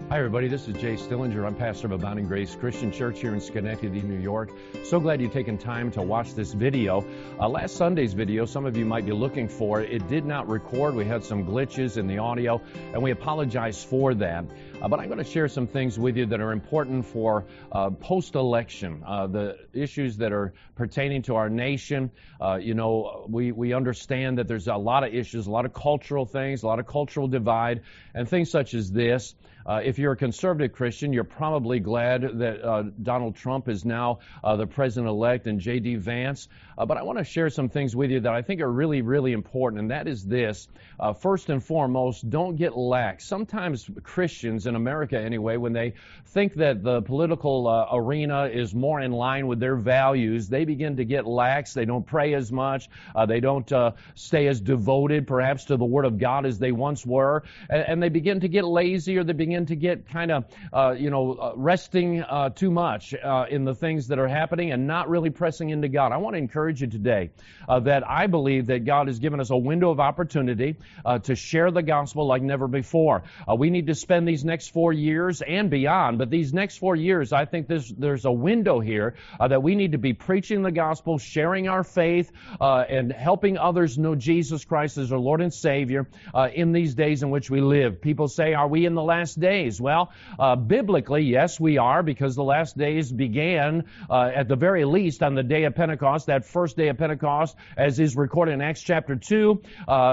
Hi, everybody. This is Jay Stillinger. I'm pastor of Abounding Grace Christian Church here in Schenectady, New York. So glad you've taken time to watch this video. Last Sunday's video, some of you might be looking for, it did not record. We had some glitches in the audio, and we apologize for that. But I'm going to share some things with you that are important for post-election, the issues that are pertaining to our nation. We understand that there's a lot of issues, a lot of cultural things, a lot of cultural divide, and things such as this. If you're a conservative Christian, you're probably glad that Donald Trump is now the president-elect and J.D. Vance. But I want to share some things with you that I think are really, really important, and that is this. First and foremost, don't get lax. Sometimes Christians, in America anyway, when they think that the political arena is more in line with their values, they begin to get lax. They don't pray as much. They don't stay as devoted, perhaps, to the Word of God as they once were. And they begin to get lazy, or they begin to get kind of, resting too much in the things that are happening and not really pressing into God. I want to encourage you today that I believe that God has given us a window of opportunity to share the gospel like never before. We need to spend these next 4 years and beyond, but these next 4 years, I think there's a window here that we need to be preaching the gospel, sharing our faith, and helping others know Jesus Christ as our Lord and Savior in these days in which we live. People say, are we in the last days? Well, biblically, yes, we are, because the last days began at the very least on the day of Pentecost, that first day of Pentecost, as is recorded in Acts chapter 2,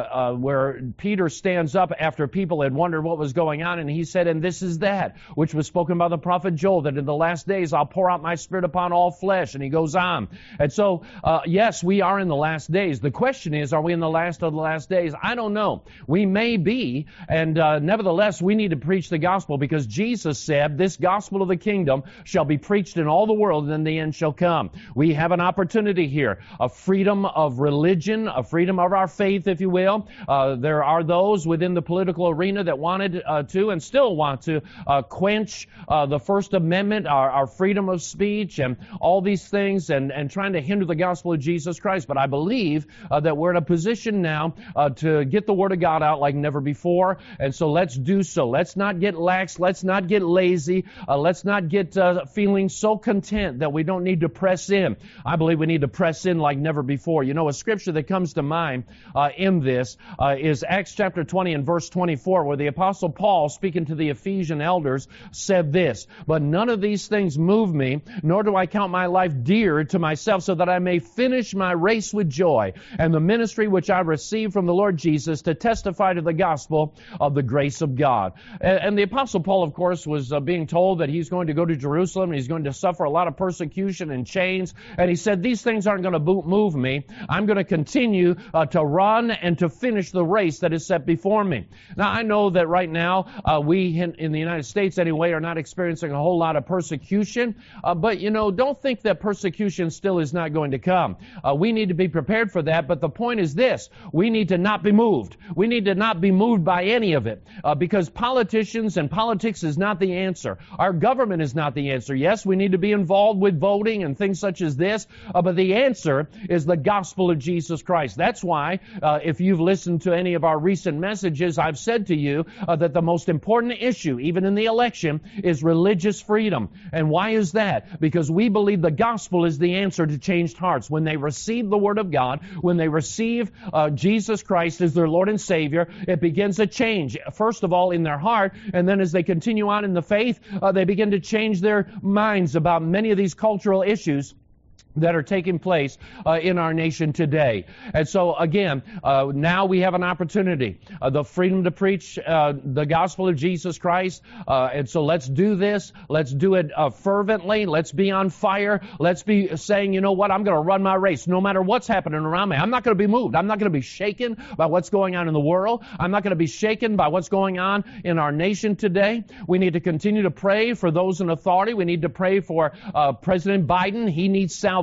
where Peter stands up after people had wondered what was going on, and he said, and this is that, which was spoken by the prophet Joel, that in the last days I'll pour out my Spirit upon all flesh, and he goes on. And so, yes, we are in the last days. The question is, are we in the last of the last days? I don't know. We may be, and nevertheless, we need to preach the gospel, because Jesus said, this gospel of the kingdom shall be preached in all the world, and then the end shall come. We have an opportunity here, a freedom of religion, a freedom of our faith, if you will. There are those within the political arena that wanted to and still want to quench the First Amendment, our freedom of speech, and all these things, and trying to hinder the gospel of Jesus Christ. But I believe that we're in a position now to get the Word of God out like never before, and so let's do so. Let's not get lax. Let's not get lazy. Let's not get feeling so content that we don't need to press in. I believe we need to press in like never before. You know, a scripture that comes to mind in this is Acts chapter 20 and verse 24, where the Apostle Paul, speaking to the Ephesian elders, said this, but none of these things move me, nor do I count my life dear to myself, so that I may finish my race with joy, and the ministry which I received from the Lord Jesus to testify to the gospel of the grace of God. And the Apostle Paul, of course, was being told that he's going to go to Jerusalem, and he's going to suffer a lot of persecution and chains, and he said, these things aren't going to move me. I'm going to continue to run and to finish the race that is set before me. Now, I know that right now, we in the United States anyway are not experiencing a whole lot of persecution, but don't think that persecution still is not going to come. We need to be prepared for that, but the point is this, we need to not be moved. We need to not be moved by any of it, because politicians and politics is not the answer. Our government is not the answer. Yes, we need to be involved with voting and things such as this, but the answer is the gospel of Jesus Christ. That's why, if you've listened to any of our recent messages, I've said to you that the most important issue, even in the election, is religious freedom. And why is that? Because we believe the gospel is the answer to changed hearts. When they receive the Word of God, when they receive Jesus Christ as their Lord and Savior, it begins a change, first of all, in their heart, and then as they continue on in the faith, they begin to change their minds about many of these cultural issues that are taking place in our nation today. And so, again, now we have an opportunity, the freedom to preach the gospel of Jesus Christ. And so let's do this. Let's do it fervently. Let's be on fire. Let's be saying, you know what, I'm going to run my race no matter what's happening around me. I'm not going to be moved. I'm not going to be shaken by what's going on in the world. I'm not going to be shaken by what's going on in our nation today. We need to continue to pray for those in authority. We need to pray for President Biden. He needs salvation.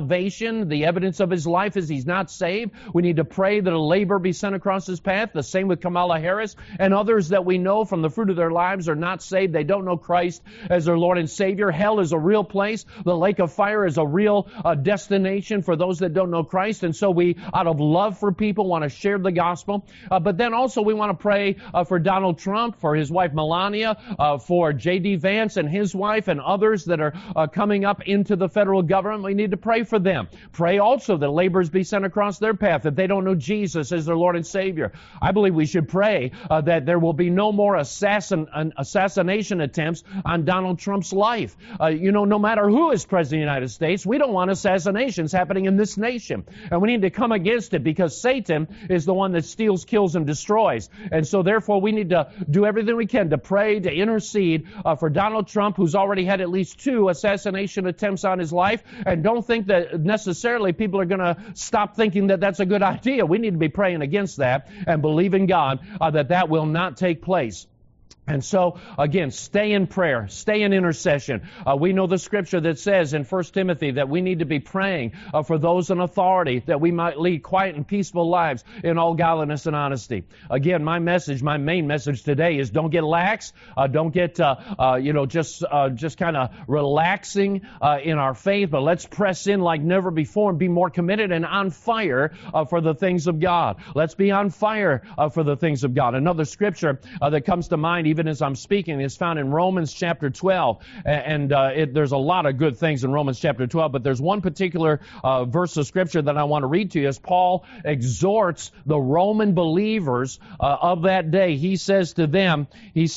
salvation. The evidence of his life is he's not saved. We need to pray that a laborer be sent across his path. The same with Kamala Harris and others that we know from the fruit of their lives are not saved. They don't know Christ as their Lord and Savior. Hell is a real place. The lake of fire is a real destination for those that don't know Christ. And so we, out of love for people, want to share the gospel. But then also we want to pray for Donald Trump, for his wife Melania, for J.D. Vance and his wife and others that are coming up into the federal government. We need to pray for them. Pray also that laborers be sent across their path if they don't know Jesus as their Lord and Savior. I believe we should pray that there will be no more assassination attempts on Donald Trump's life. No matter who is president of the United States, we don't want assassinations happening in this nation. And we need to come against it because Satan is the one that steals, kills, and destroys. And so therefore we need to do everything we can to pray, to intercede for Donald Trump, who's already had at least 2 assassination attempts on his life. And don't think that necessarily people are going to stop thinking that that's a good idea. We need to be praying against that and believe in God that will not take place. And so, again, stay in prayer, stay in intercession. We know the scripture that says in 1 Timothy that we need to be praying for those in authority, that we might lead quiet and peaceful lives in all godliness and honesty. Again, my main message today is don't get lax, don't get, just kind of relaxing in our faith, but let's press in like never before and be more committed and on fire for the things of God. Let's be on fire for the things of God. Another scripture that comes to mind even as I'm speaking is found in Romans chapter 12. And there's a lot of good things in Romans chapter 12, but there's one particular verse of Scripture that I want to read to you as Paul exhorts the Roman believers of that day. He says to them,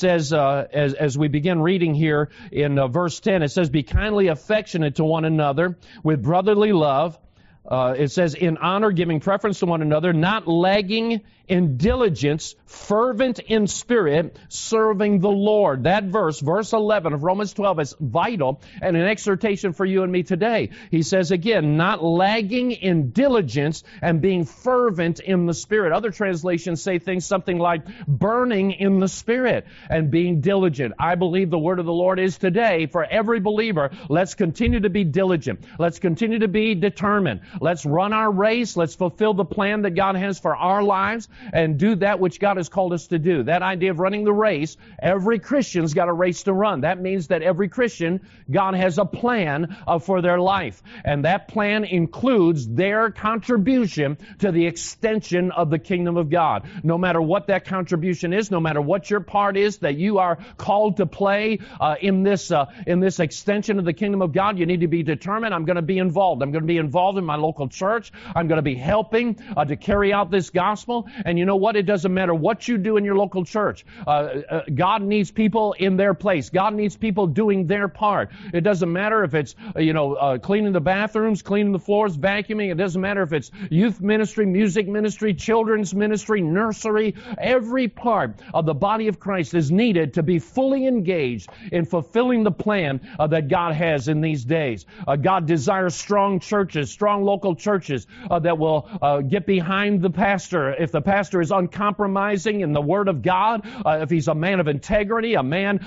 as we begin reading here in verse 10, it says, "Be kindly affectionate to one another with brotherly love." It says, "In honor, giving preference to one another, not lagging in diligence, fervent in spirit, serving the Lord." That verse 11 of Romans 12, is vital and an exhortation for you and me today. He says again, not lagging in diligence and being fervent in the Spirit. Other translations say things something like burning in the Spirit and being diligent. I believe the word of the Lord is today for every believer. Let's continue to be diligent. Let's continue to be determined. Let's run our race. Let's fulfill the plan that God has for our lives and do that which God has called us to do. That idea of running the race, every Christian's got a race to run. That means that every Christian, God has a plan for their life. And that plan includes their contribution to the extension of the kingdom of God. No matter what that contribution is, no matter what your part is that you are called to play in this extension of the kingdom of God, you need to be determined. I'm going to be involved. I'm going to be involved in my local church. I'm going to be helping to carry out this gospel. And you know what? It doesn't matter what you do in your local church. God needs people in their place. God needs people doing their part. It doesn't matter if it's, cleaning the bathrooms, cleaning the floors, vacuuming. It doesn't matter if it's youth ministry, music ministry, children's ministry, nursery. Every part of the body of Christ is needed to be fully engaged in fulfilling the plan that God has in these days. God desires strong churches, strong local churches that will get behind the pastor. If the pastor is uncompromising in the Word of God, if he's a man of integrity, a man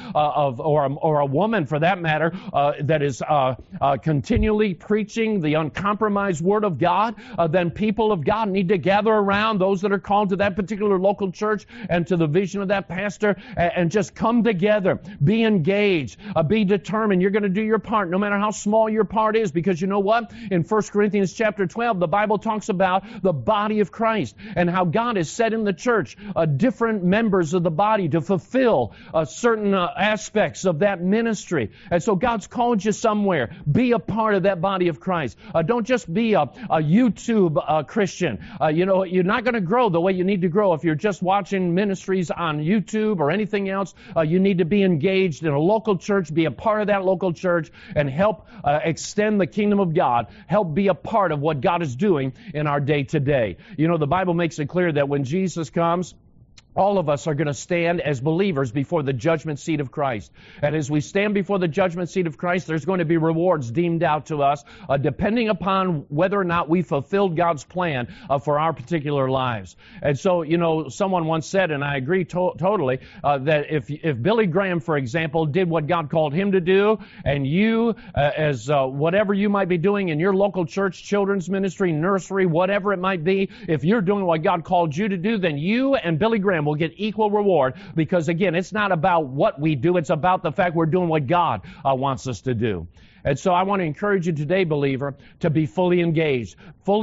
or a woman for that matter, that is continually preaching the uncompromised Word of God, then people of God need to gather around those that are called to that particular local church and to the vision of that pastor and just come together, be engaged, be determined. You're going to do your part, no matter how small your part is, because you know what? In 1 Corinthians chapter 12, the Bible talks about the body of Christ and how God has set in the church different members of the body to fulfill certain aspects of that ministry. And so God's called you somewhere. Be a part of that body of Christ. Don't just be a YouTube Christian. You're not going to grow the way you need to grow if you're just watching ministries on YouTube or anything else. You need to be engaged in a local church, be a part of that local church, and help extend the kingdom of God. Help be a part of what God is doing in our day to day. The Bible makes it clear that when Jesus comes, All of us are going to stand as believers before the judgment seat of Christ. And as we stand before the judgment seat of Christ, there's going to be rewards deemed out to us, depending upon whether or not we fulfilled God's plan for our particular lives. And so, someone once said, and I agree totally, that if Billy Graham, for example, did what God called him to do, and you, as whatever you might be doing in your local church, children's ministry, nursery, whatever it might be, if you're doing what God called you to do, then you and Billy Graham will get equal reward, because again, it's not about what we do, it's about the fact we're doing what God wants us to do. And so I want to encourage you today, believer, to be fully engaged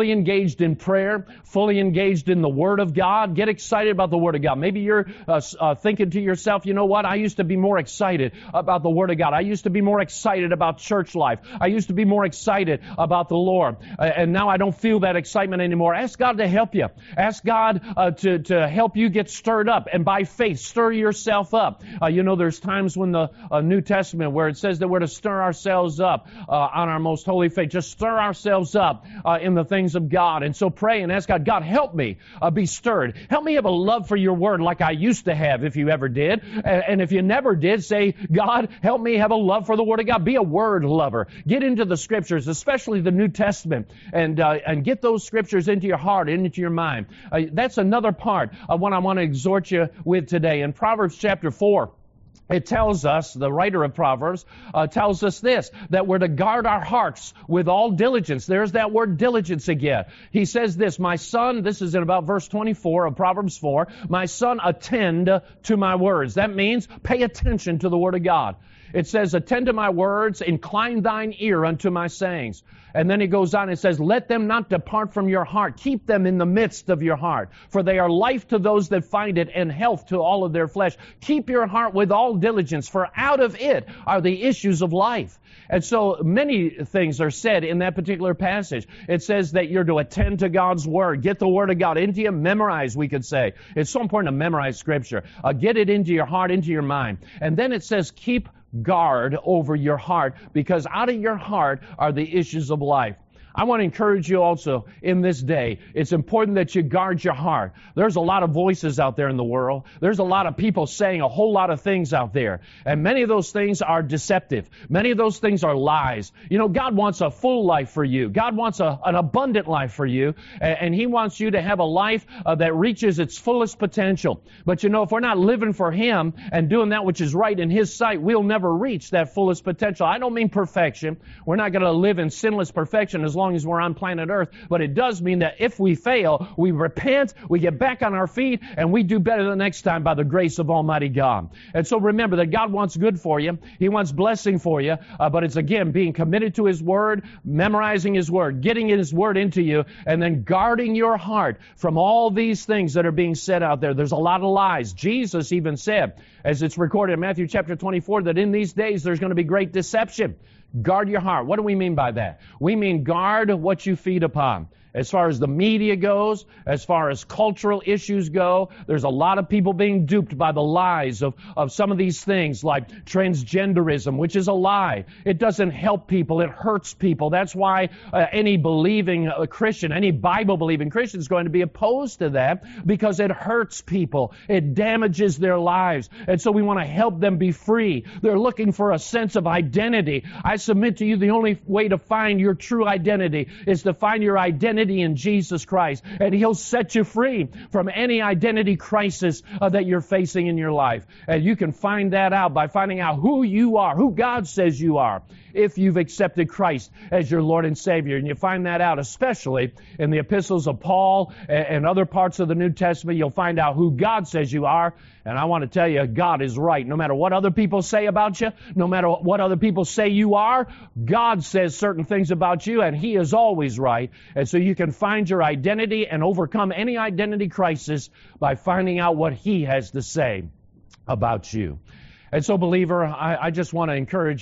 in prayer, fully engaged in the Word of God. Get excited about the Word of God. Maybe you're thinking to yourself, you know what? I used to be more excited about the Word of God. I used to be more excited about church life. I used to be more excited about the Lord. And now I don't feel that excitement anymore. Ask God to help you. Ask God to help you get stirred up. And by faith, stir yourself up. There's times when the New Testament where it says that we're to stir ourselves up on our most holy faith. Just stir ourselves up in the things of God. And so pray and ask God, God, help me be stirred. Help me have a love for your word like I used to have, if you ever did. And if you never did, say, God, help me have a love for the word of God. Be a word lover. Get into the scriptures, especially the New Testament, and get those scriptures into your heart and into your mind. That's another part of what I want to exhort you with today. In Proverbs chapter 4, it tells us, the writer of Proverbs tells us this, that we're to guard our hearts with all diligence. There's that word diligence again. He says this, my son, this is in about verse 24 of Proverbs 4, my son, attend to my words. That means pay attention to the word of God. It says, attend to my words, incline thine ear unto my sayings. And then he goes on and says, let them not depart from your heart. Keep them in the midst of your heart. For they are life to those that find it, and health to all of their flesh. Keep your heart with all diligence, for out of it are the issues of life. And so many things are said in that particular passage. It says that you're to attend to God's Word. Get the Word of God into you. Memorize, we could say. It's so important to memorize Scripture. Get it into your heart, into your mind. And then it says, keep guard over your heart, because out of your heart are the issues of life. I want to encourage you also in this day. It's important that you guard your heart. There's a lot of voices out there in the world. There's a lot of people saying a whole lot of things out there. And many of those things are deceptive. Many of those things are lies. God wants a full life for you. God wants an abundant life for you. And He wants you to have a life that reaches its fullest potential. But if we're not living for Him and doing that which is right in His sight, we'll never reach that fullest potential. I don't mean perfection. We're not going to live in sinless perfection as long as we're on planet Earth, but it does mean that if we fail, we repent, we get back on our feet, and we do better the next time by the grace of Almighty God. And so remember that God wants good for you. He wants blessing for you, but it's again being committed to His Word, memorizing His Word, getting His Word into you, and then guarding your heart from all these things that are being said out there. There's a lot of lies. Jesus even said, as it's recorded in Matthew chapter 24, that in these days there's going to be great deception. Guard your heart. What do we mean by that? We mean guard what you feed upon. As far as the media goes, as far as cultural issues go, there's a lot of people being duped by the lies of some of these things like transgenderism, which is a lie. It doesn't help people. It hurts people. That's why any believing Christian, any Bible-believing Christian is going to be opposed to that, because it hurts people. It damages their lives. And so we want to help them be free. They're looking for a sense of identity. I submit to you the only way to find your true identity is to find your identity in Jesus Christ, and He'll set you free from any identity crisis that you're facing in your life. And you can find that out by finding out who you are, who God says you are, if you've accepted Christ as your Lord and Savior. And you find that out especially in the epistles of Paul and other parts of the New Testament. You'll find out who God says you are. And I want to tell you, God is right. No matter what other people say about you, no matter what other people say you are, God says certain things about you, and He is always right. And so you can find your identity and overcome any identity crisis by finding out what He has to say about you. And so, believer, I just want to encourage you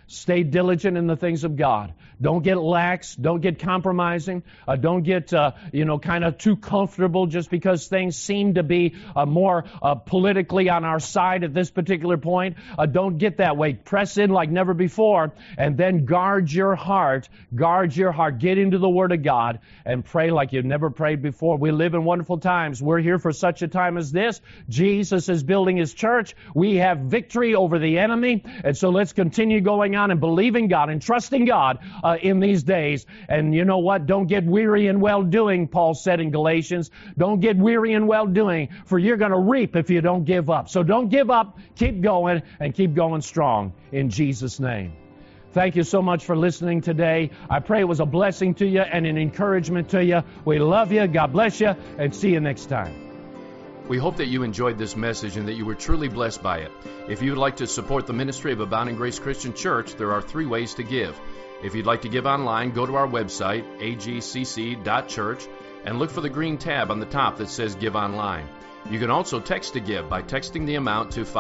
Stay diligent in the things of God. Don't get lax. Don't get compromising. Don't get, kind of too comfortable just because things seem to be more politically on our side at this particular point. Don't get that way. Press in like never before, and then guard your heart. Guard your heart. Get into the Word of God and pray like you've never prayed before. We live in wonderful times. We're here for such a time as this. Jesus is building His church. We have victory over the enemy, and so let's continue going on and believing God and trusting God in these days. And you know what? Don't get weary in well-doing, Paul said in Galatians. Don't get weary in well-doing, for you're going to reap if you don't give up. So don't give up. Keep going, and keep going strong in Jesus' name. Thank you so much for listening today. I pray it was a blessing to you and an encouragement to you. We love you. God bless you, and see you next time. We hope that you enjoyed this message and that you were truly blessed by it. If you would like to support the ministry of Abounding Grace Christian Church, there are 3 ways to give. If you'd like to give online, go to our website, agcc.church, and look for the green tab on the top that says Give Online. You can also text to give by texting the amount to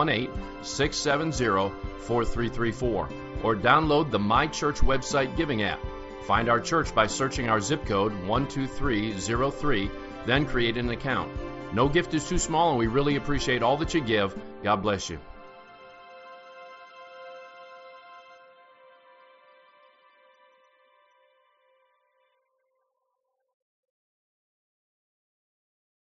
518-670-4334, or download the My Church website giving app. Find our church by searching our zip code 12303, then create an account. No gift is too small, and we really appreciate all that you give. God bless you.